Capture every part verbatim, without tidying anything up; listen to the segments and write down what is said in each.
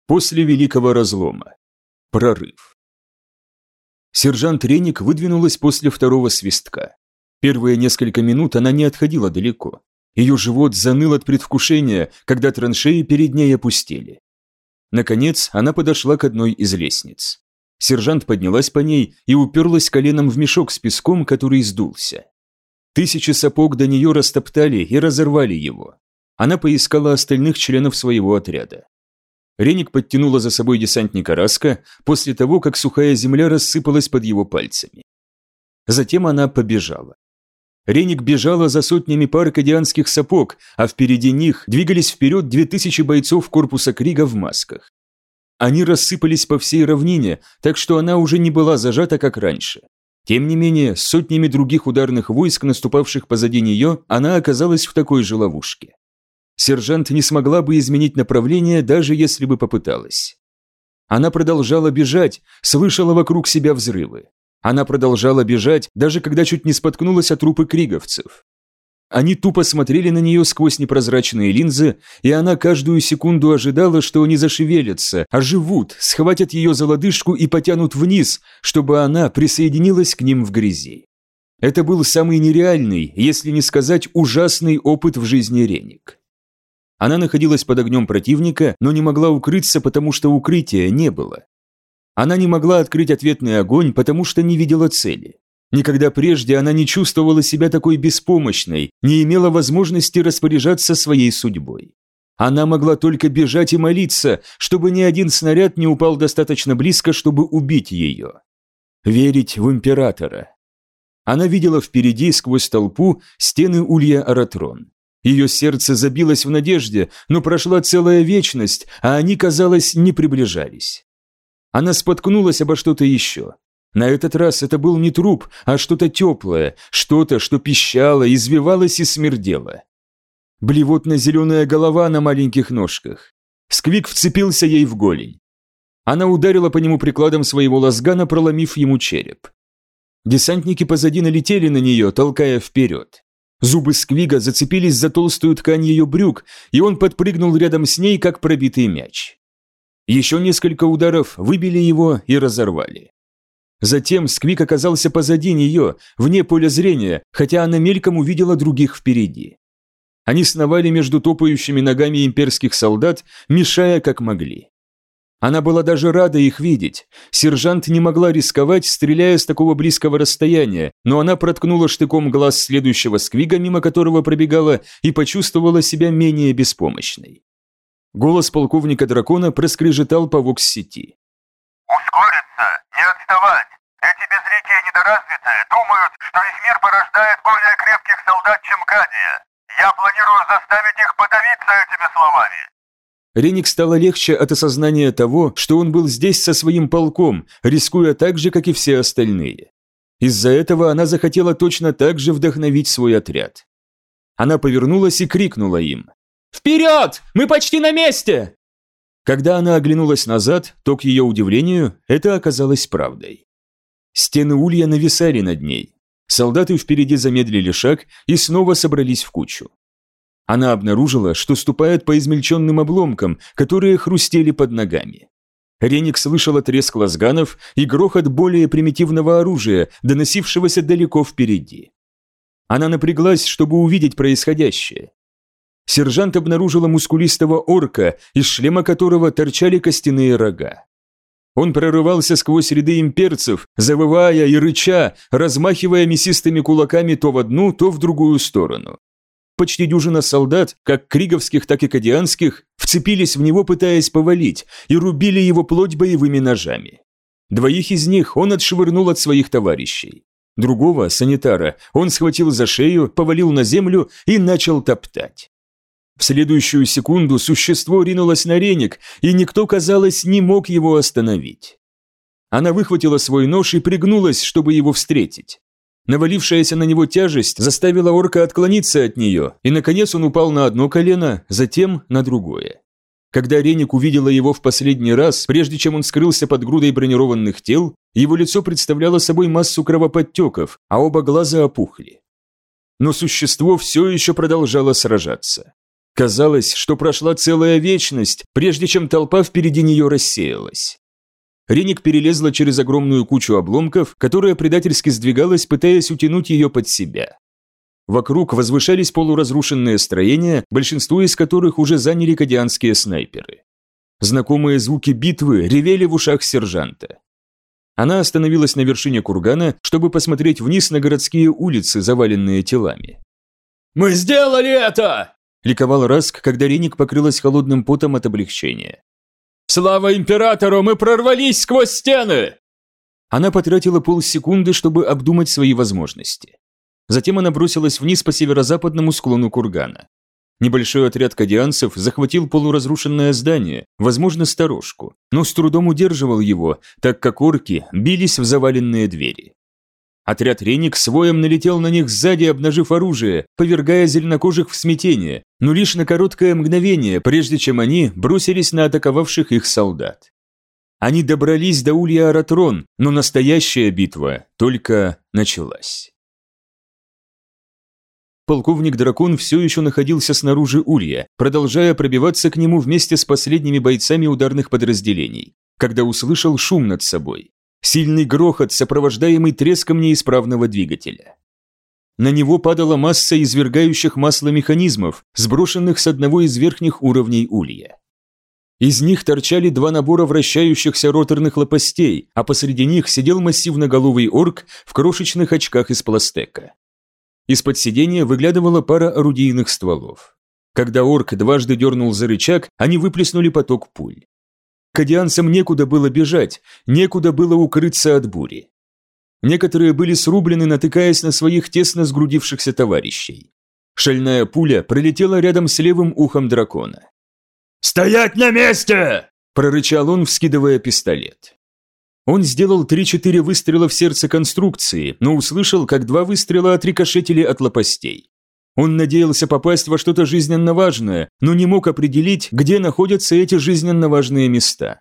После Великого Разлома. Прорыв. Сержант Реник выдвинулась после второго свистка. Первые несколько минут она не отходила далеко. Ее живот заныл от предвкушения, когда траншеи перед ней опустели. Наконец, она подошла к одной из лестниц. Сержант поднялась по ней и уперлась коленом в мешок с песком, который сдулся. Тысячи сапог до нее растоптали и разорвали его. Она поискала остальных членов своего отряда. Реник подтянула за собой десантника Раска после того, как сухая земля рассыпалась под его пальцами. Затем она побежала. Реник бежала за сотнями пар кадианских сапог, а впереди них двигались вперед две тысячи бойцов корпуса Крига в масках. Они рассыпались по всей равнине, так что она уже не была зажата, как раньше. Тем не менее, с сотнями других ударных войск, наступавших позади нее, она оказалась в такой же ловушке. Сержант не смогла бы изменить направление, даже если бы попыталась. Она продолжала бежать, слышала вокруг себя взрывы. Она продолжала бежать, даже когда чуть не споткнулась о трупы криговцев. Они тупо смотрели на нее сквозь непрозрачные линзы, и она каждую секунду ожидала, что они зашевелятся, оживут, схватят ее за лодыжку и потянут вниз, чтобы она присоединилась к ним в грязи. Это был самый нереальный, если не сказать ужасный опыт в жизни Реник. Она находилась под огнем противника, но не могла укрыться, потому что укрытия не было. Она не могла открыть ответный огонь, потому что не видела цели. Никогда прежде она не чувствовала себя такой беспомощной, не имела возможности распоряжаться своей судьбой. Она могла только бежать и молиться, чтобы ни один снаряд не упал достаточно близко, чтобы убить ее. Верить в императора. Она видела впереди, сквозь толпу, стены Улья Аратрон. Ее сердце забилось в надежде, но прошла целая вечность, а они, казалось, не приближались. Она споткнулась обо что-то еще. На этот раз это был не труп, а что-то теплое, что-то, что пищало, извивалось и смердело. Блевотно-зеленая голова на маленьких ножках. Сквик вцепился ей в голень. Она ударила по нему прикладом своего лазгана, проломив ему череп. Десантники позади налетели на нее, толкая вперед. Зубы Сквига зацепились за толстую ткань ее брюк, и он подпрыгнул рядом с ней, как пробитый мяч. Еще несколько ударов выбили его и разорвали. Затем Сквик оказался позади нее, вне поля зрения, хотя она мельком увидела других впереди. Они сновали между топающими ногами имперских солдат, мешая как могли. Она была даже рада их видеть. Сержант не могла рисковать, стреляя с такого близкого расстояния, но она проткнула штыком глаз следующего Сквига, мимо которого пробегала, и почувствовала себя менее беспомощной. Голос полковника Дракона проскрежетал по вокс-сети. «Ускориться! Не отставать! Эти безликие недоразвитые думают, что их мир порождает более крепких солдат, чем Кадия. Я планирую заставить их подавиться этими словами!» Реник стало легче от осознания того, что он был здесь со своим полком, рискуя так же, как и все остальные. Из-за этого она захотела точно так же вдохновить свой отряд. Она повернулась и крикнула им: «Вперед! Мы почти на месте!» Когда она оглянулась назад, то, к ее удивлению, это оказалось правдой. Стены Улья нависали над ней. Солдаты впереди замедлили шаг и снова собрались в кучу. Она обнаружила, что ступает по измельченным обломкам, которые хрустели под ногами. Реник слышала треск лазганов и грохот более примитивного оружия, доносившегося далеко впереди. Она напряглась, чтобы увидеть происходящее. Сержант обнаружила мускулистого орка, из шлема которого торчали костяные рога. Он прорывался сквозь ряды имперцев, завывая и рыча, размахивая мясистыми кулаками то в одну, то в другую сторону. Почти дюжина солдат, как криговских, так и кадианских, вцепились в него, пытаясь повалить, и рубили его плоть боевыми ножами. Двоих из них он отшвырнул от своих товарищей. Другого, санитара, он схватил за шею, повалил на землю и начал топтать. В следующую секунду существо ринулось на Реник, и никто, казалось, не мог его остановить. Она выхватила свой нож и пригнулась, чтобы его встретить. Навалившаяся на него тяжесть заставила орка отклониться от нее, и, наконец, он упал на одно колено, затем на другое. Когда Реник увидела его в последний раз, прежде чем он скрылся под грудой бронированных тел, его лицо представляло собой массу кровоподтеков, а оба глаза опухли. Но существо все еще продолжало сражаться. Казалось, что прошла целая вечность, прежде чем толпа впереди нее рассеялась. Реник перелезла через огромную кучу обломков, которая предательски сдвигалась, пытаясь утянуть ее под себя. Вокруг возвышались полуразрушенные строения, большинство из которых уже заняли кадианские снайперы. Знакомые звуки битвы ревели в ушах сержанта. Она остановилась на вершине кургана, чтобы посмотреть вниз на городские улицы, заваленные телами. «Мы сделали это!» – ликовал Раск, когда Реник покрылась холодным потом от облегчения. «Слава императору, мы прорвались сквозь стены!» Она потратила полсекунды, чтобы обдумать свои возможности. Затем она бросилась вниз по северо-западному склону кургана. Небольшой отряд кадианцев захватил полуразрушенное здание, возможно, сторожку, но с трудом удерживал его, так как орки бились в заваленные двери. Отряд Реник с воем налетел на них сзади, обнажив оружие, повергая зеленокожих в смятение, но лишь на короткое мгновение, прежде чем они бросились на атаковавших их солдат. Они добрались до улья Аратрон, но настоящая битва только началась. Полковник Дракон все еще находился снаружи улья, продолжая пробиваться к нему вместе с последними бойцами ударных подразделений, когда услышал шум над собой. Сильный грохот, сопровождаемый треском неисправного двигателя. На него падала масса извергающих масло механизмов, сброшенных с одного из верхних уровней улья. Из них торчали два набора вращающихся роторных лопастей, а посреди них сидел массивноголовый орк в крошечных очках из пластека. Из-под сидения выглядывала пара орудийных стволов. Когда орк дважды дернул за рычаг, они выплеснули поток пуль. Кадианцам некуда было бежать, некуда было укрыться от бури. Некоторые были срублены, натыкаясь на своих тесно сгрудившихся товарищей. Шальная пуля пролетела рядом с левым ухом дракона. «Стоять на месте!» – прорычал он, вскидывая пистолет. Он сделал три-четыре выстрела в сердце конструкции, но услышал, как два выстрела отрикошетили от лопастей. Он надеялся попасть во что-то жизненно важное, но не мог определить, где находятся эти жизненно важные места.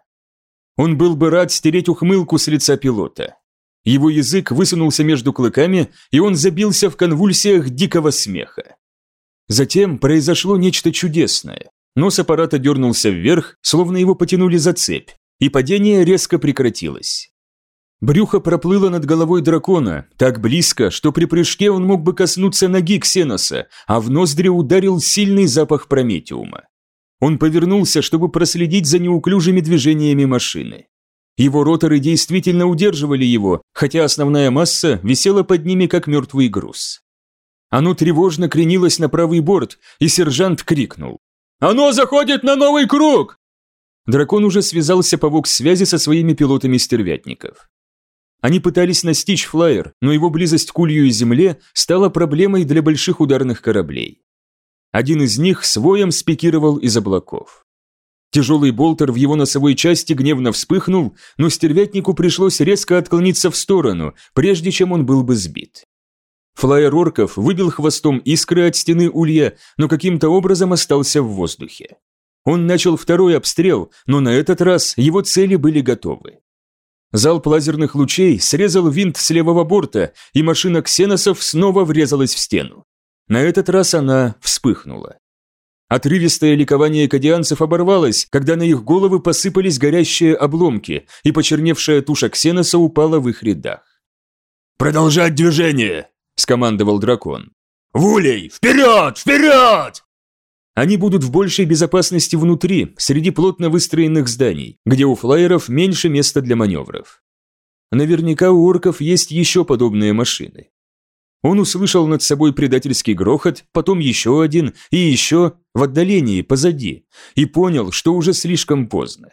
Он был бы рад стереть ухмылку с лица пилота. Его язык высунулся между клыками, и он забился в конвульсиях дикого смеха. Затем произошло нечто чудесное. Нос аппарата дернулся вверх, словно его потянули за цепь, и падение резко прекратилось. Брюхо проплыло над головой дракона, так близко, что при прыжке он мог бы коснуться ноги Ксеноса, а в ноздри ударил сильный запах прометиума. Он повернулся, чтобы проследить за неуклюжими движениями машины. Его роторы действительно удерживали его, хотя основная масса висела под ними, как мертвый груз. Оно тревожно кренилось на правый борт, и сержант крикнул: «Оно заходит на новый круг!» Дракон уже связался по вокс-связи со своими пилотами стервятников. Они пытались настичь флайер, но его близость к улью и земле стала проблемой для больших ударных кораблей. Один из них с воем спикировал из облаков. Тяжелый болтер в его носовой части гневно вспыхнул, но стервятнику пришлось резко отклониться в сторону, прежде чем он был бы сбит. Флайер орков выбил хвостом искры от стены улья, но каким-то образом остался в воздухе. Он начал второй обстрел, но на этот раз его цели были готовы. Залп лазерных лучей срезал винт с левого борта, и машина ксеносов снова врезалась в стену. На этот раз она вспыхнула. Отрывистое ликование кадианцев оборвалось, когда на их головы посыпались горящие обломки, и почерневшая туша ксеноса упала в их рядах. «Продолжать движение!» – скомандовал дракон. «Вулей, вперед, вперед!» Они будут в большей безопасности внутри, среди плотно выстроенных зданий, где у флайеров меньше места для маневров. Наверняка у орков есть еще подобные машины. Он услышал над собой предательский грохот, потом еще один и еще в отдалении, позади, и понял, что уже слишком поздно.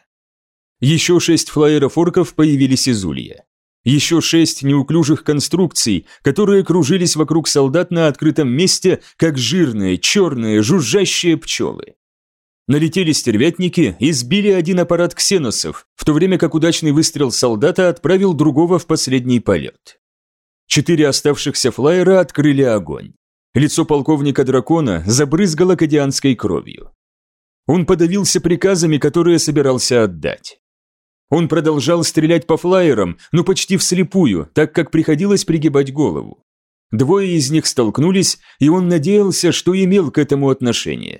Еще шесть флайеров орков появились из улья. Еще шесть неуклюжих конструкций, которые кружились вокруг солдат на открытом месте, как жирные, черные, жужжащие пчелы. Налетели стервятники и сбили один аппарат ксеносов, в то время как удачный выстрел солдата отправил другого в последний полет. Четыре оставшихся флайера открыли огонь. Лицо полковника дракона забрызгало кадианской кровью. Он подавился приказами, которые собирался отдать. Он продолжал стрелять по флайерам, но почти вслепую, так как приходилось пригибать голову. Двое из них столкнулись, и он надеялся, что имел к этому отношение.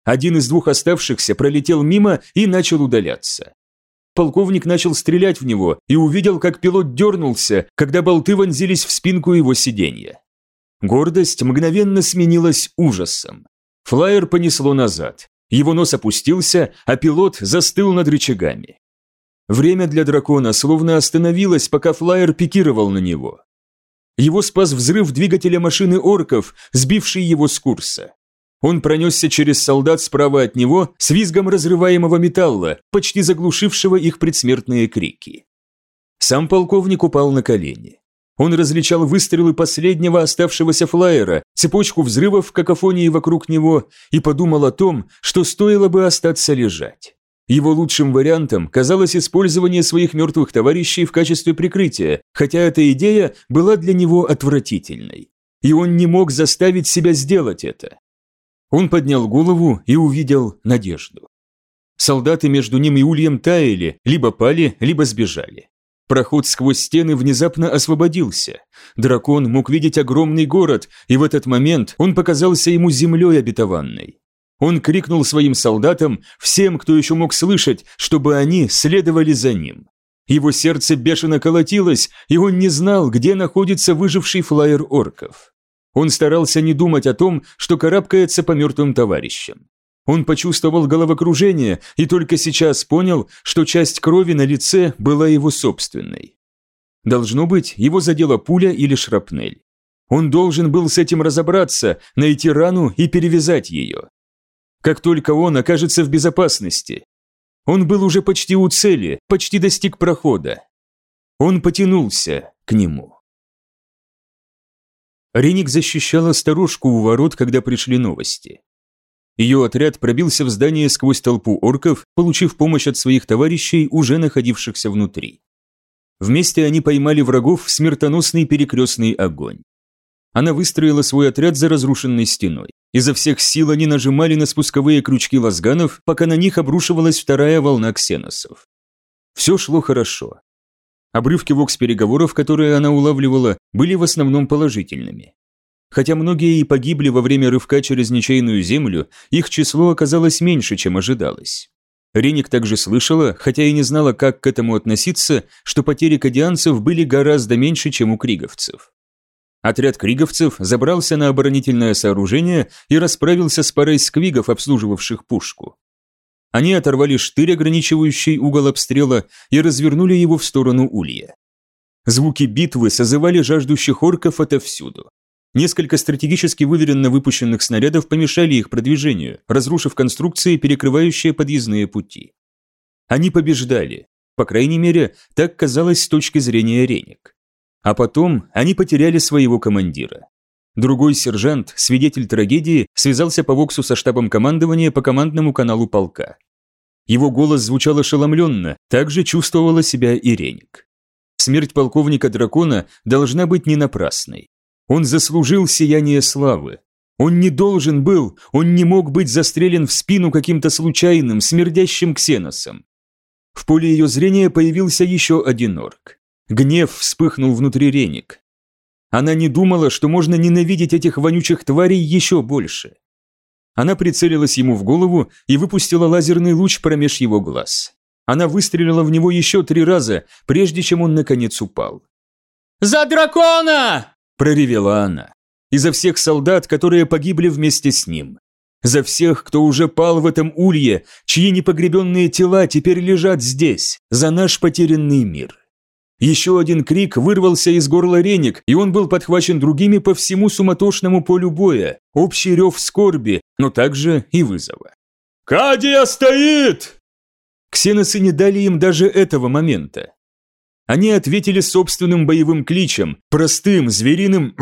Один из двух оставшихся пролетел мимо и начал удаляться. Полковник начал стрелять в него и увидел, как пилот дернулся, когда болты вонзились в спинку его сиденья. Гордость мгновенно сменилась ужасом. Флайер понесло назад. Его нос опустился, а пилот застыл над рычагами. Время для дракона словно остановилось, пока флайер пикировал на него. Его спас взрыв двигателя машины орков, сбивший его с курса. Он пронесся через солдат справа от него с визгом разрываемого металла, почти заглушившего их предсмертные крики. Сам полковник упал на колени. Он различал выстрелы последнего оставшегося флайера, цепочку взрывов в какофонии вокруг него и подумал о том, что стоило бы остаться лежать. Его лучшим вариантом казалось использование своих мертвых товарищей в качестве прикрытия, хотя эта идея была для него отвратительной. И он не мог заставить себя сделать это. Он поднял голову и увидел надежду. Солдаты между ним и ульем таяли, либо пали, либо сбежали. Проход сквозь стены внезапно освободился. Дракон мог видеть огромный город, и в этот момент он показался ему землей обетованной. Он крикнул своим солдатам, всем, кто еще мог слышать, чтобы они следовали за ним. Его сердце бешено колотилось, и он не знал, где находится выживший флайер орков. Он старался не думать о том, что карабкается по мертвым товарищам. Он почувствовал головокружение и только сейчас понял, что часть крови на лице была его собственной. Должно быть, его задела пуля или шрапнель. Он должен был с этим разобраться, найти рану и перевязать ее. Как только он окажется в безопасности. Он был уже почти у цели, почти достиг прохода. Он потянулся к нему. Реник защищала сторожку у ворот, когда пришли новости. Ее отряд пробился в здание сквозь толпу орков, получив помощь от своих товарищей, уже находившихся внутри. Вместе они поймали врагов в смертоносный перекрестный огонь. Она выстроила свой отряд за разрушенной стеной. Изо всех сил они нажимали на спусковые крючки лазганов, пока на них обрушивалась вторая волна ксеносов. Все шло хорошо. Обрывки вокс-переговоров, которые она улавливала, были в основном положительными. Хотя многие и погибли во время рывка через ничейную землю, их число оказалось меньше, чем ожидалось. Реник также слышала, хотя и не знала, как к этому относиться, что потери кадианцев были гораздо меньше, чем у криговцев. Отряд криговцев забрался на оборонительное сооружение и расправился с парой сквигов, обслуживавших пушку. Они оторвали штырь, ограничивающий угол обстрела, и развернули его в сторону улья. Звуки битвы созывали жаждущих орков отовсюду. Несколько стратегически выверенно выпущенных снарядов помешали их продвижению, разрушив конструкции, перекрывающие подъездные пути. Они побеждали, по крайней мере, так казалось с точки зрения Реник. А потом они потеряли своего командира. Другой сержант, свидетель трагедии, связался по воксу со штабом командования по командному каналу полка. Его голос звучал ошеломленно, так же чувствовала себя и Реник. Смерть полковника Дракона должна быть не напрасной. Он заслужил сияние славы. Он не должен был, он не мог быть застрелен в спину каким-то случайным, смердящим ксеносом. В поле ее зрения появился еще один орк. Гнев вспыхнул внутри Реник. Она не думала, что можно ненавидеть этих вонючих тварей еще больше. Она прицелилась ему в голову и выпустила лазерный луч промеж его глаз. Она выстрелила в него еще три раза, прежде чем он наконец упал. «За дракона!» – проревела она. И за всех солдат, которые погибли вместе с ним. За всех, кто уже пал в этом улье, чьи непогребенные тела теперь лежат здесь, за наш потерянный мир. Еще один крик вырвался из горла Реник, и он был подхвачен другими по всему суматошному полю боя, общий рев скорби, но также и вызова. «Кадия стоит!» Ксеносы не дали им даже этого момента. Они ответили собственным боевым кличем, простым, звериным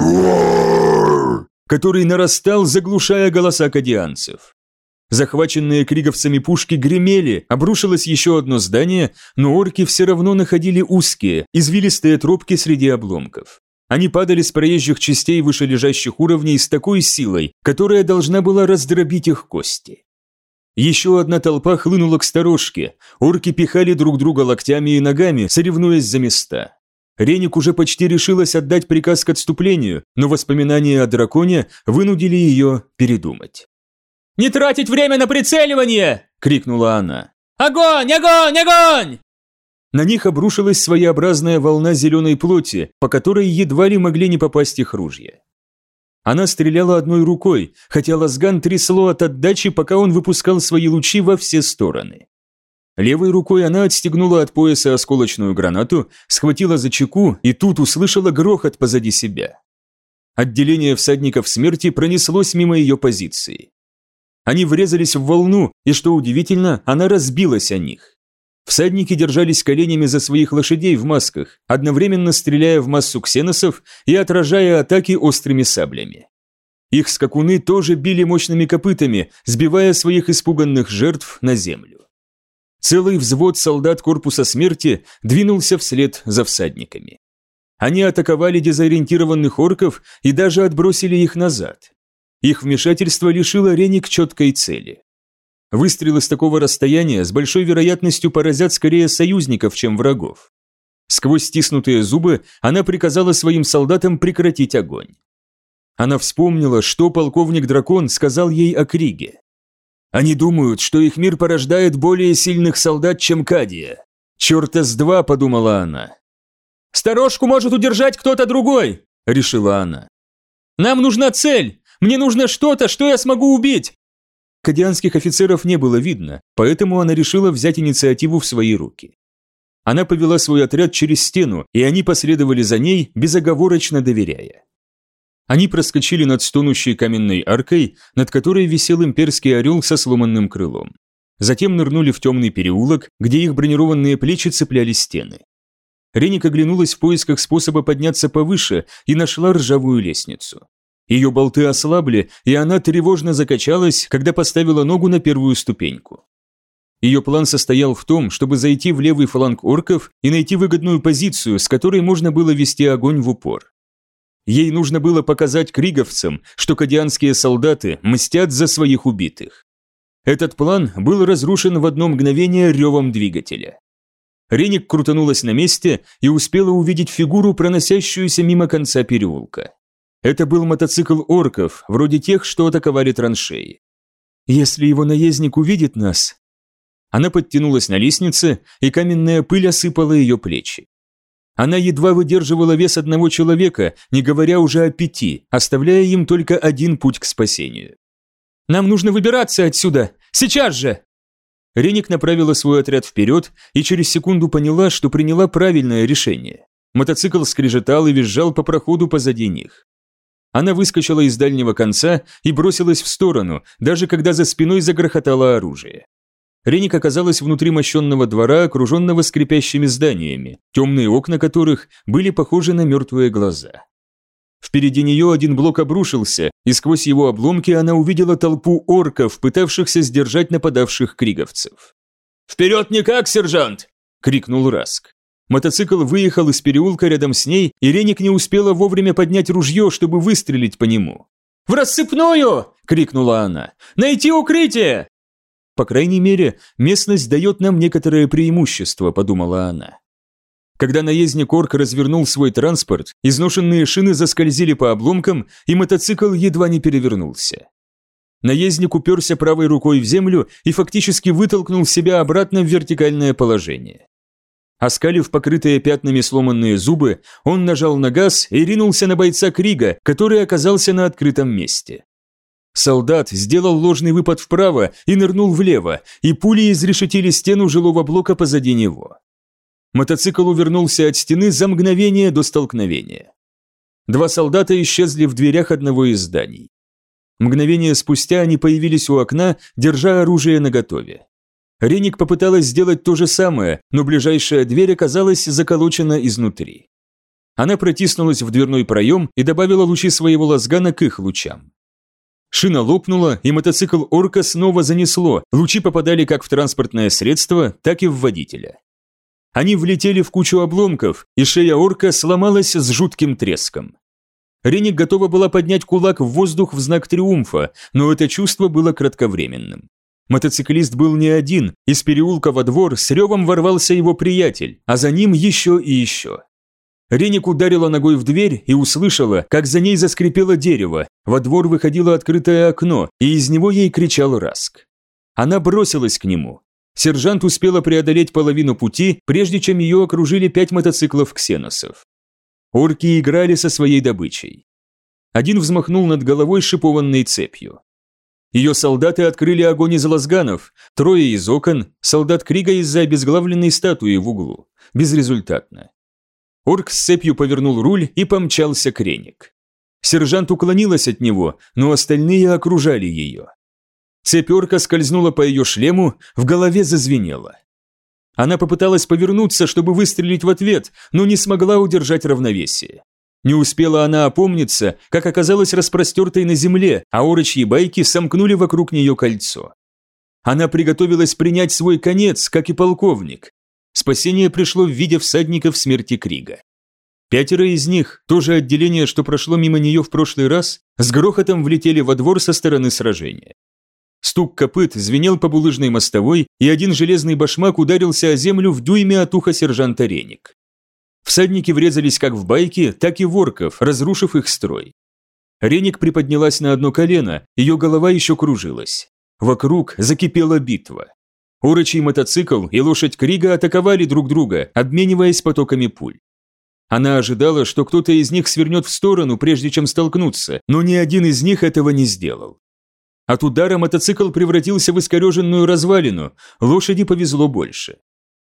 «Роар», который нарастал, заглушая голоса кадианцев. Захваченные криговцами пушки гремели, обрушилось еще одно здание, но орки все равно находили узкие, извилистые тропки среди обломков. Они падали с проезжих частей вышележащих уровней с такой силой, которая должна была раздробить их кости. Еще одна толпа хлынула к сторожке, орки пихали друг друга локтями и ногами, соревнуясь за места. Реник уже почти решилась отдать приказ к отступлению, но воспоминания о драконе вынудили ее передумать. «Не тратить время на прицеливание!» – крикнула она. «Огонь! Огонь! Огонь!» На них обрушилась своеобразная волна зеленой плоти, по которой едва ли могли не попасть их ружья. Она стреляла одной рукой, хотя лазган трясло от отдачи, пока он выпускал свои лучи во все стороны. Левой рукой она отстегнула от пояса осколочную гранату, схватила за чеку и тут услышала грохот позади себя. Отделение всадников смерти пронеслось мимо ее позиции. Они врезались в волну, и, что удивительно, она разбилась о них. Всадники держались коленями за своих лошадей в масках, одновременно стреляя в массу ксеносов и отражая атаки острыми саблями. Их скакуны тоже били мощными копытами, сбивая своих испуганных жертв на землю. Целый взвод солдат корпуса смерти двинулся вслед за всадниками. Они атаковали дезориентированных орков и даже отбросили их назад. Их вмешательство лишило Ренник четкой цели. Выстрелы с такого расстояния с большой вероятностью поразят скорее союзников, чем врагов. Сквозь стиснутые зубы она приказала своим солдатам прекратить огонь. Она вспомнила, что полковник Дракон сказал ей о Криге. «Они думают, что их мир порождает более сильных солдат, чем Кадия. Черта с два», – подумала она. «Сторожку может удержать кто-то другой», – решила она. «Нам нужна цель! Мне нужно что-то, что я смогу убить!» Кадианских офицеров не было видно, поэтому она решила взять инициативу в свои руки. Она повела свой отряд через стену, и они последовали за ней, безоговорочно доверяя. Они проскочили над стонущей каменной аркой, над которой висел имперский орел со сломанным крылом. Затем нырнули в темный переулок, где их бронированные плечи цепляли стены. Ренник оглянулась в поисках способа подняться повыше и нашла ржавую лестницу. Ее болты ослабли, и она тревожно закачалась, когда поставила ногу на первую ступеньку. Ее план состоял в том, чтобы зайти в левый фланг орков и найти выгодную позицию, с которой можно было вести огонь в упор. Ей нужно было показать криговцам, что кадианские солдаты мстят за своих убитых. Этот план был разрушен в одно мгновение ревом двигателя. Ренник крутанулась на месте и успела увидеть фигуру, проносящуюся мимо конца переулка. Это был мотоцикл орков, вроде тех, что атаковали траншеи. «Если его наездник увидит нас...» Она подтянулась на лестнице, и каменная пыль осыпала ее плечи. Она едва выдерживала вес одного человека, не говоря уже о пяти, оставляя им только один путь к спасению. «Нам нужно выбираться отсюда! Сейчас же!» Ренник направила свой отряд вперед и через секунду поняла, что приняла правильное решение. Мотоцикл скрежетал и визжал по проходу позади них. Она выскочила из дальнего конца и бросилась в сторону, даже когда за спиной загрохотало оружие. Ренник оказалась внутри мощенного двора, окруженного скрипящими зданиями, темные окна которых были похожи на мертвые глаза. Впереди нее один блок обрушился, и сквозь его обломки она увидела толпу орков, пытавшихся сдержать нападавших криговцев. «Вперед никак, сержант!» – крикнул Раск. Мотоцикл выехал из переулка рядом с ней, и Ренник не успела вовремя поднять ружье, чтобы выстрелить по нему. «В рассыпную!» – крикнула она. «Найти укрытие!» «По крайней мере, местность дает нам некоторое преимущество», – подумала она. Когда наездник орк развернул свой транспорт, изношенные шины заскользили по обломкам, и мотоцикл едва не перевернулся. Наездник уперся правой рукой в землю и фактически вытолкнул себя обратно в вертикальное положение. Оскалив покрытые пятнами сломанные зубы, он нажал на газ и ринулся на бойца Крига, который оказался на открытом месте. Солдат сделал ложный выпад вправо и нырнул влево, и пули изрешетили стену жилого блока позади него. Мотоцикл увернулся от стены за мгновение до столкновения. Два солдата исчезли в дверях одного из зданий. Мгновение спустя они появились у окна, держа оружие наготове. Ренник попыталась сделать то же самое, но ближайшая дверь оказалась заколочена изнутри. Она протиснулась в дверной проем и добавила лучи своего лазгана к их лучам. Шина лопнула, и мотоцикл орка снова занесло, лучи попадали как в транспортное средство, так и в водителя. Они влетели в кучу обломков, и шея орка сломалась с жутким треском. Ренник готова была поднять кулак в воздух в знак триумфа, но это чувство было кратковременным. Мотоциклист был не один, из переулка во двор с ревом ворвался его приятель, а за ним еще и еще. Реник ударила ногой в дверь и услышала, как за ней заскрипело дерево, во двор выходило открытое окно, и из него ей кричал Раск. Она бросилась к нему. Сержант успела преодолеть половину пути, прежде чем ее окружили пять мотоциклов ксеносов. Орки играли со своей добычей. Один взмахнул над головой шипованной цепью. Ее солдаты открыли огонь из лазганов, трое из окон, солдат Крига из-за обезглавленной статуи в углу. Безрезультатно. Орк с цепью повернул руль и помчался к Реник. Сержант уклонилась от него, но остальные окружали ее. Цепь орка скользнула по ее шлему, в голове зазвенело. Она попыталась повернуться, чтобы выстрелить в ответ, но не смогла удержать равновесие. Не успела она опомниться, как оказалась распростертой на земле, а орочьи байки сомкнули вокруг нее кольцо. Она приготовилась принять свой конец, как и полковник. Спасение пришло в виде всадников смерти Крига. Пятеро из них, то же отделение, что прошло мимо нее в прошлый раз, с грохотом влетели во двор со стороны сражения. Стук копыт звенел по булыжной мостовой, и один железный башмак ударился о землю в дюйме от уха сержанта Реник. Всадники врезались как в байки, так и в орков, разрушив их строй. Реник приподнялась на одно колено, ее голова еще кружилась. Вокруг закипела битва. Орочий мотоцикл и лошадь Крига атаковали друг друга, обмениваясь потоками пуль. Она ожидала, что кто-то из них свернет в сторону, прежде чем столкнуться, но ни один из них этого не сделал. От удара мотоцикл превратился в искореженную развалину, лошади повезло больше.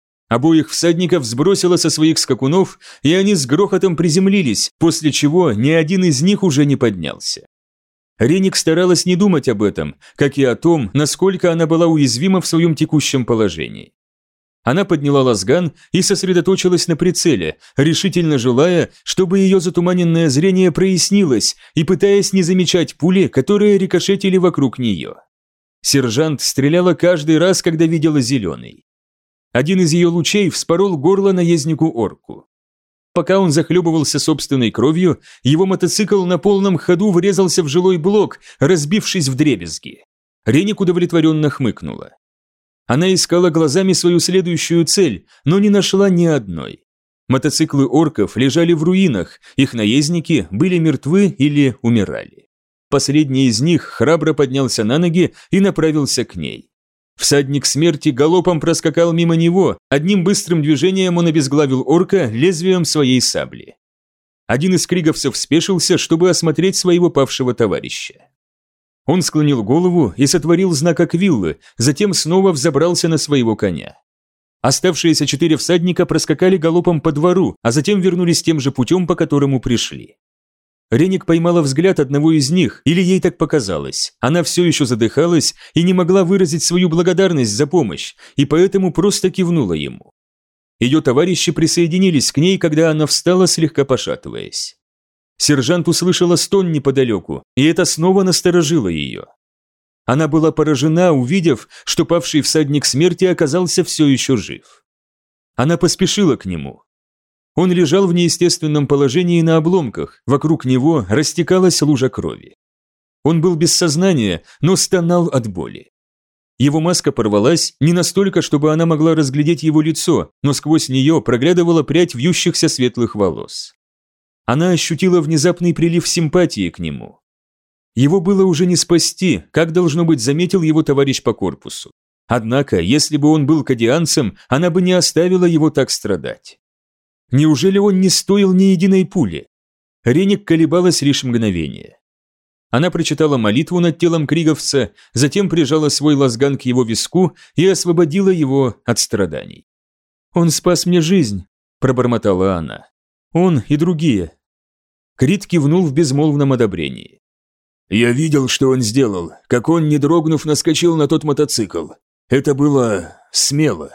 Обоих всадников сбросило со своих скакунов, и они с грохотом приземлились, после чего ни один из них уже не поднялся. Реник старалась не думать об этом, как и о том, насколько она была уязвима в своем текущем положении. Она подняла лазган и сосредоточилась на прицеле, решительно желая, чтобы ее затуманенное зрение прояснилось и пытаясь не замечать пули, которые рикошетили вокруг нее. Сержант стреляла каждый раз, когда видела зеленый. Один из ее лучей вспорол горло наезднику-орку. Пока он захлебывался собственной кровью, его мотоцикл на полном ходу врезался в жилой блок, разбившись вдребезги. Реник удовлетворенно хмыкнула. Она искала глазами свою следующую цель, но не нашла ни одной. Мотоциклы орков лежали в руинах, их наездники были мертвы или умирали. Последний из них храбро поднялся на ноги и направился к ней. Всадник смерти галопом проскакал мимо него, одним быстрым движением он обезглавил орка лезвием своей сабли. Один из криговцев спешился, чтобы осмотреть своего павшего товарища. Он склонил голову и сотворил знак Аквиллы, затем снова взобрался на своего коня. Оставшиеся четыре всадника проскакали галопом по двору, а затем вернулись тем же путем, по которому пришли. Реник поймала взгляд одного из них, или ей так показалось. Она все еще задыхалась и не могла выразить свою благодарность за помощь, и поэтому просто кивнула ему. Ее товарищи присоединились к ней, когда она встала, слегка пошатываясь. Сержант услышала стон неподалеку, и это снова насторожило ее. Она была поражена, увидев, что павший всадник смерти оказался все еще жив. Она поспешила к нему. Он лежал в неестественном положении на обломках, вокруг него растекалась лужа крови. Он был без сознания, но стонал от боли. Его маска порвалась не настолько, чтобы она могла разглядеть его лицо, но сквозь нее проглядывала прядь вьющихся светлых волос. Она ощутила внезапный прилив симпатии к нему. Его было уже не спасти, как, должно быть, заметил его товарищ по корпусу. Однако, если бы он был кадианцем, она бы не оставила его так страдать. Неужели он не стоил ни единой пули? Реник колебалась лишь мгновение. Она прочитала молитву над телом криговца, затем прижала свой лазган к его виску и освободила его от страданий. «Он спас мне жизнь», – пробормотала она. «Он и другие». Крит кивнул в безмолвном одобрении. «Я видел, что он сделал, как он, не дрогнув, наскочил на тот мотоцикл. Это было смело».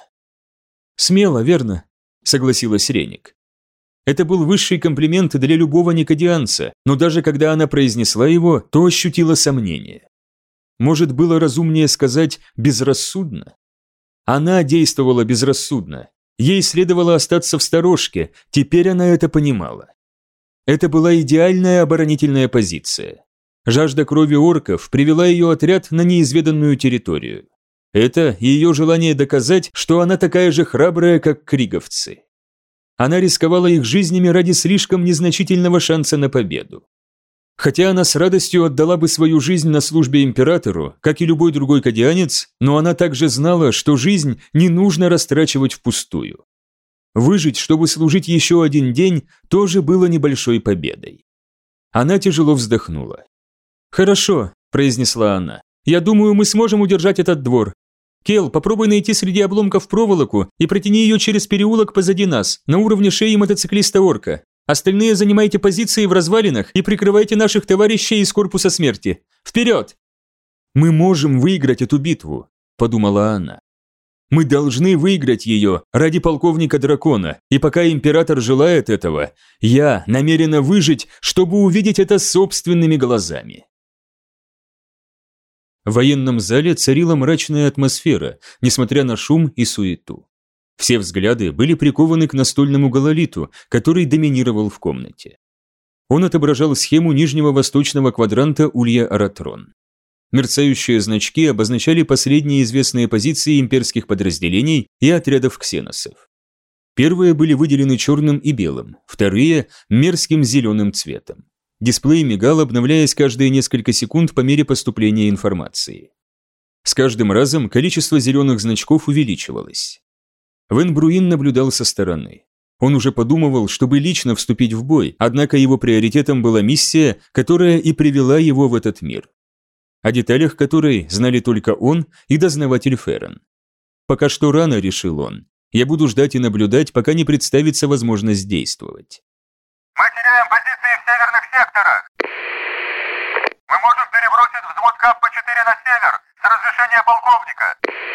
«Смело, верно», – согласилась Реник. Это был высший комплимент для любого никодианца, но даже когда она произнесла его, то ощутила сомнение. Может, было разумнее сказать «безрассудно»? Она действовала безрассудно. Ей следовало остаться в сторожке, теперь она это понимала. Это была идеальная оборонительная позиция. Жажда крови орков привела ее отряд на неизведанную территорию. Это ее желание доказать, что она такая же храбрая, как криговцы. Она рисковала их жизнями ради слишком незначительного шанса на победу. Хотя она с радостью отдала бы свою жизнь на службе императору, как и любой другой кадианец, но она также знала, что жизнь не нужно растрачивать впустую. Выжить, чтобы служить еще один день, тоже было небольшой победой. Она тяжело вздохнула. «Хорошо», – произнесла она, – «я думаю, мы сможем удержать этот двор. Кел, попробуй найти среди обломков проволоку и протяни ее через переулок позади нас, на уровне шеи мотоциклиста-орка. Остальные занимайте позиции в развалинах и прикрывайте наших товарищей из корпуса смерти. Вперед!» «Мы можем выиграть эту битву», – подумала она. «Мы должны выиграть ее ради полковника Дракона, и пока император желает этого, я намерена выжить, чтобы увидеть это собственными глазами». В военном зале царила мрачная атмосфера, несмотря на шум и суету. Все взгляды были прикованы к настольному гололиту, который доминировал в комнате. Он отображал схему нижнего восточного квадранта Улья-Аратрон. Мерцающие значки обозначали последние известные позиции имперских подразделений и отрядов ксеносов. Первые были выделены черным и белым, вторые – мерзким зеленым цветом. Дисплей мигал, обновляясь каждые несколько секунд по мере поступления информации. С каждым разом количество зеленых значков увеличивалось. Вен Бруин наблюдал со стороны. Он уже подумывал, чтобы лично вступить в бой, однако его приоритетом была миссия, которая и привела его в этот мир. О деталях которой знали только он и дознаватель Феррен. «Пока что рано», — решил он. «Я буду ждать и наблюдать, пока не представится возможность действовать». «Мы теряем позиции в северных секторах. Мы можем перебросить взвод Каппа четыре на север с разрешения полковника.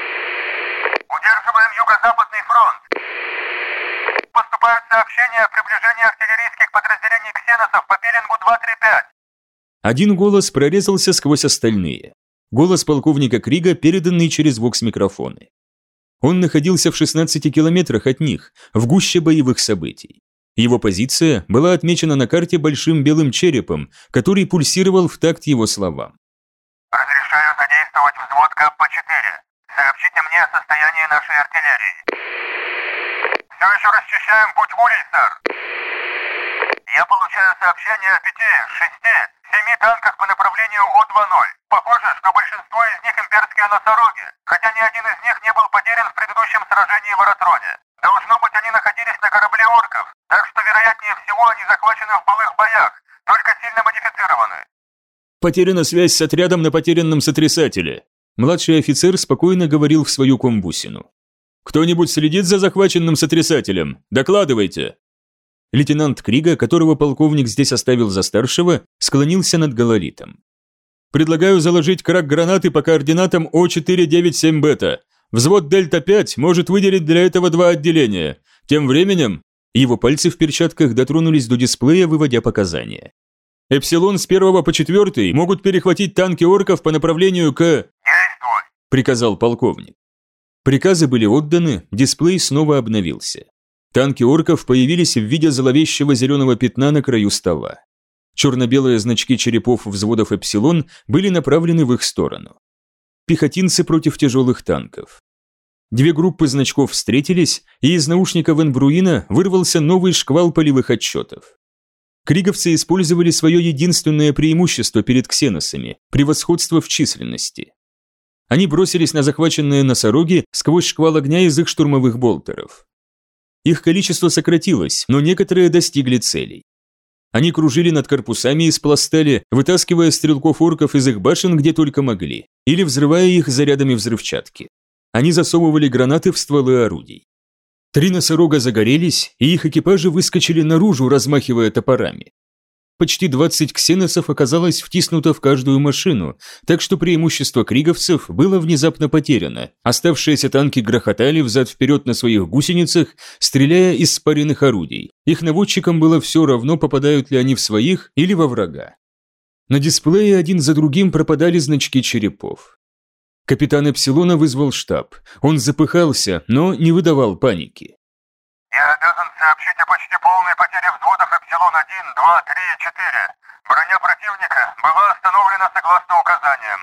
Удерживаем юго-западный фронт. Поступают сообщения о приближении артиллерийских подразделений ксеносов по пилингу два три пять». Один голос прорезался сквозь остальные. Голос полковника Крига, переданный через вокс-микрофоны. Он находился в шестнадцати километрах от них, в гуще боевых событий. Его позиция была отмечена на карте большим белым черепом, который пульсировал в такт его словам. «Разрешаю задействовать взвод Каппа четыре. Сообщите мне о состоянии нашей артиллерии. Все еще расчищаем путь в Улей, сэр. Я получаю сообщения о пяти, шести, семи танках по направлению О два ноль. Похоже, что большинство из них имперские носороги, хотя ни один из них не был потерян в предыдущем сражении в Аратроне. Должно быть, они находились на корабле орков, так что, вероятнее всего, они захвачены в былых боях, только сильно модифицированы». «Потеряна связь с отрядом на потерянном сотрясателе». Младший офицер спокойно говорил в свою комбусину. «Кто-нибудь следит за захваченным сотрясателем? Докладывайте!» Лейтенант Крига, которого полковник здесь оставил за старшего, склонился над гололитом. «Предлагаю заложить крак гранаты по координатам О четыре девять семь бета. Взвод Дельта пять может выделить для этого два отделения. Тем временем...» Его пальцы в перчатках дотронулись до дисплея, выводя показания. «Эпсилон с первого по четвертый могут перехватить танки орков по направлению к...» «Действуй!» – приказал полковник. Приказы были отданы, дисплей снова обновился. Танки орков появились в виде зловещего зеленого пятна на краю стола. Черно-белые значки черепов взводов «Эпсилон» были направлены в их сторону. Пехотинцы против тяжелых танков. Две группы значков встретились, и из наушника Вен Бруина вырвался новый шквал полевых отчетов. Криговцы использовали свое единственное преимущество перед ксеносами – превосходство в численности. Они бросились на захваченные носороги сквозь шквал огня из их штурмовых болтеров. Их количество сократилось, но некоторые достигли целей. Они кружили над корпусами из пластали, вытаскивая стрелков-орков из их башен где только могли, или взрывая их зарядами взрывчатки. Они засовывали гранаты в стволы орудий. Три носорога загорелись, и их экипажи выскочили наружу, размахивая топорами. Почти двадцать ксеносов оказалось втиснуто в каждую машину, так что преимущество криговцев было внезапно потеряно. Оставшиеся танки грохотали взад-вперед на своих гусеницах, стреляя из спаренных орудий. Их наводчикам было все равно, попадают ли они в своих или во врага. На дисплее один за другим пропадали значки черепов. Капитан Эпсилона вызвал штаб. Он запыхался, но не выдавал паники. «Я обязан сообщить о почти полной потере взводов Эпсилон один, два, три и четыре. Броня противника была остановлена согласно указаниям.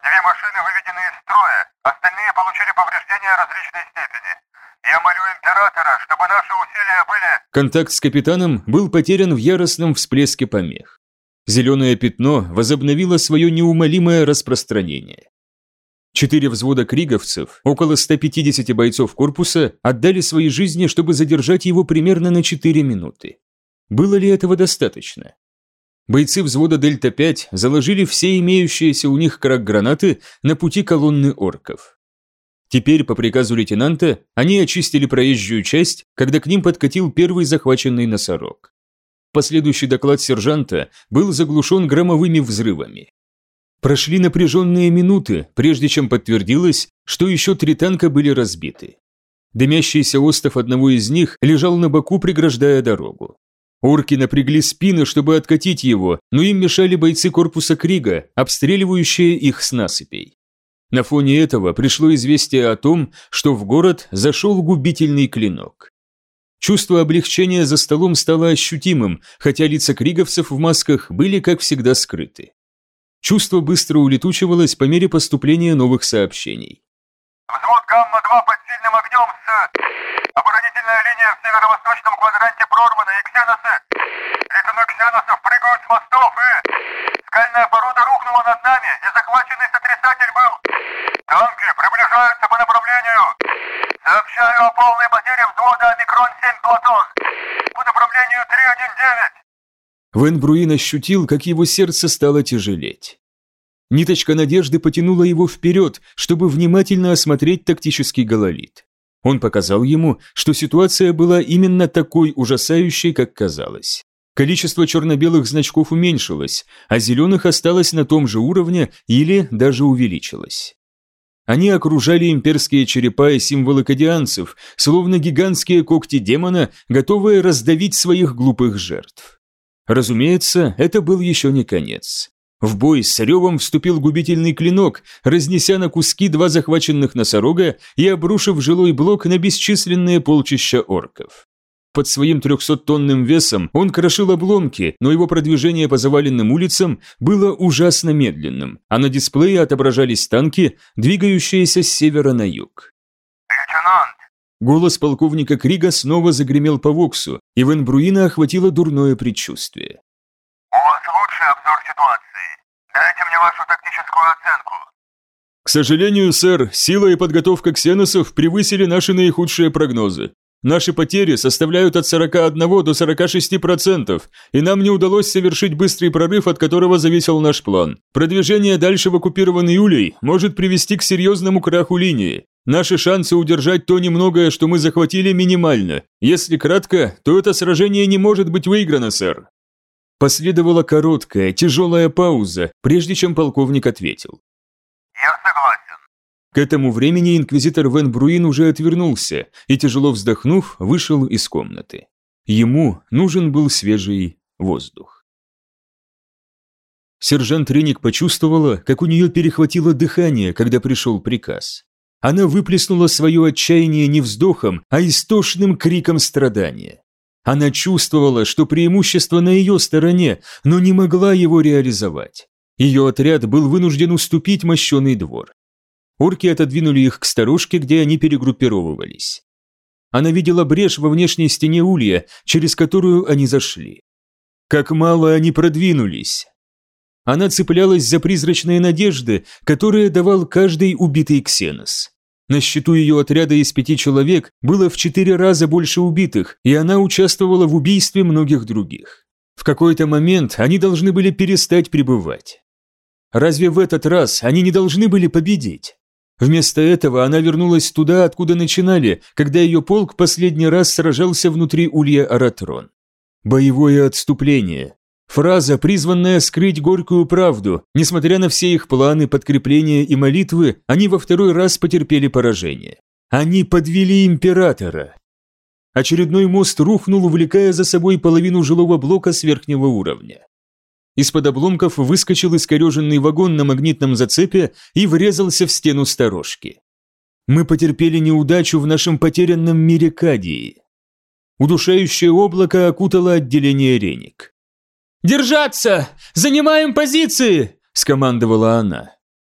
Две машины выведены из строя, остальные получили повреждения различной степени. Я молю Императора, чтобы наши усилия были...» Контакт с капитаном был потерян в яростном всплеске помех. Зеленое пятно возобновило свое неумолимое распространение. Четыре взвода криговцев, около ста пятидесяти бойцов корпуса, отдали свои жизни, чтобы задержать его примерно на четыре минуты. Было ли этого достаточно? Бойцы взвода Дельта пять заложили все имеющиеся у них крак-гранаты на пути колонны орков. Теперь, по приказу лейтенанта, они очистили проезжую часть, когда к ним подкатил первый захваченный носорог. Последующий доклад сержанта был заглушен громовыми взрывами. Прошли напряженные минуты, прежде чем подтвердилось, что еще три танка были разбиты. Дымящийся остов одного из них лежал на боку, преграждая дорогу. Орки напрягли спины, чтобы откатить его, но им мешали бойцы корпуса Крига, обстреливающие их с насыпей. На фоне этого пришло известие о том, что в город зашел губительный клинок. Чувство облегчения за столом стало ощутимым, хотя лица криговцев в масках были, как всегда, скрыты. Чувство быстро улетучивалось по мере поступления новых сообщений. «Взвод Гамма-два под сильным огнем с... Оборонительная линия в северо-восточном квадранте прорвана, и ксеносы... Летуны ксеносов прыгают с мостов, и... Скальная порода рухнула над нами, и захваченный сотрясатель был... Танки приближаются по направлению... Сообщаю о полной потере взвода Омикрон семь Платон. По направлению три один девять. Вен Бруин ощутил, как его сердце стало тяжелеть. Ниточка надежды потянула его вперед, чтобы внимательно осмотреть тактический гололит. Он показал ему, что ситуация была именно такой ужасающей, как казалось. Количество черно-белых значков уменьшилось, а зеленых осталось на том же уровне или даже увеличилось. Они окружали имперские черепа и символы кадианцев, словно гигантские когти демона, готовые раздавить своих глупых жертв. Разумеется, это был еще не конец. В бой с ревом вступил губительный клинок, разнеся на куски два захваченных носорога и обрушив жилой блок на бесчисленные полчища орков. Под своим трехсоттонным весом он крошил обломки, но его продвижение по заваленным улицам было ужасно медленным, а на дисплее отображались танки, двигающиеся с севера на юг. «Лейтенант!» Голос полковника Крига снова загремел по воксу, и Вен Бруина охватило дурное предчувствие. «У вас лучший обзор ситуации. Дайте мне вашу тактическую оценку». «К сожалению, сэр, сила и подготовка ксеносов превысили наши наихудшие прогнозы. Наши потери составляют от сорока одного до сорока шести процентов, и нам не удалось совершить быстрый прорыв, от которого зависел наш план. Продвижение дальше в оккупированный Улей может привести к серьезному краху линии. Наши шансы удержать то немногое, что мы захватили, минимально. Если кратко, то это сражение не может быть выиграно, сэр». Последовала короткая, тяжелая пауза, прежде чем полковник ответил. «Я согласен». К этому времени инквизитор Вен Бруин уже отвернулся и, тяжело вздохнув, вышел из комнаты. Ему нужен был свежий воздух. Сержант Реник почувствовала, как у нее перехватило дыхание, когда пришел приказ. Она выплеснула свое отчаяние не вздохом, а истошным криком страдания. Она чувствовала, что преимущество на ее стороне, но не могла его реализовать. Ее отряд был вынужден уступить мощеный двор. Орки отодвинули их к сторожке, где они перегруппировывались. Она видела брешь во внешней стене улья, через которую они зашли. Как мало они продвинулись! Она цеплялась за призрачные надежды, которые давал каждый убитый ксенос. На счету ее отряда из пяти человек было в четыре раза больше убитых, и она участвовала в убийстве многих других. В какой-то момент они должны были перестать пребывать. Разве в этот раз они не должны были победить? Вместо этого она вернулась туда, откуда начинали, когда ее полк последний раз сражался внутри улья Аратрон. Боевое отступление. Фраза, призванная скрыть горькую правду. Несмотря на все их планы, подкрепления и молитвы, они во второй раз потерпели поражение. Они подвели императора. Очередной мост рухнул, увлекая за собой половину жилого блока с верхнего уровня. Из-под обломков выскочил искореженный вагон на магнитном зацепе и врезался в стену сторожки. Мы потерпели неудачу в нашем потерянном мире Кадии. Удушающее облако окутало отделение Реник. «Держаться! Занимаем позиции!» – скомандовала она.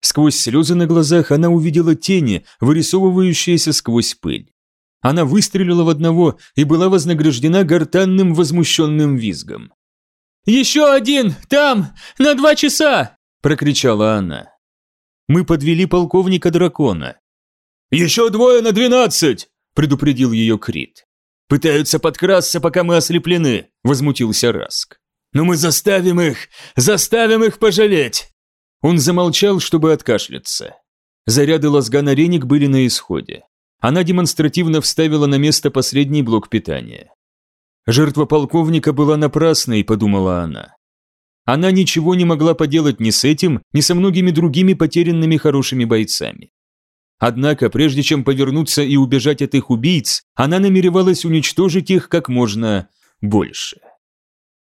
Сквозь слезы на глазах она увидела тени, вырисовывающиеся сквозь пыль. Она выстрелила в одного и была вознаграждена гортанным возмущенным визгом. «Еще один! Там! На два часа!» – прокричала она. Мы подвели полковника дракона. «Еще двое на двенадцать!» – предупредил ее Крит. «Пытаются подкрасться, пока мы ослеплены», – возмутился Раск. «Но мы заставим их! Заставим их пожалеть!» Он замолчал, чтобы откашляться. Заряды лазгана Реник были на исходе. Она демонстративно вставила на место последний блок питания. «Жертва полковника была напрасной», – подумала она. Она ничего не могла поделать ни с этим, ни со многими другими потерянными хорошими бойцами. Однако, прежде чем повернуться и убежать от их убийц, она намеревалась уничтожить их как можно больше.